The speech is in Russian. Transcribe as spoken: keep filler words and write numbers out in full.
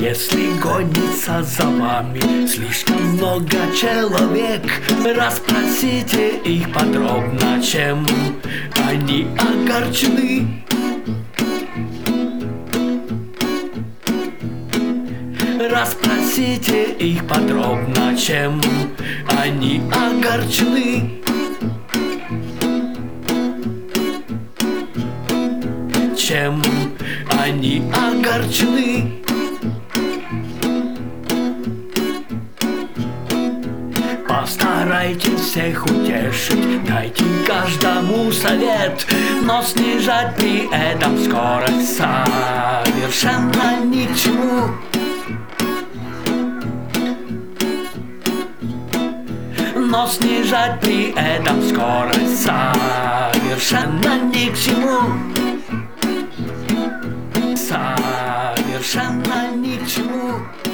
Если гонится за вами слишком много человек, расспросите их подробно, чем они огорчены. Расспросите их подробно, чем они огорчены. Чем они огорчены. Постарайтесь всех утешить, дайте каждому совет, но снижать при этом скорость совершенно ни к чему. Но снижать при этом скорость совершенно ни к чему. Совершенно ни к чему.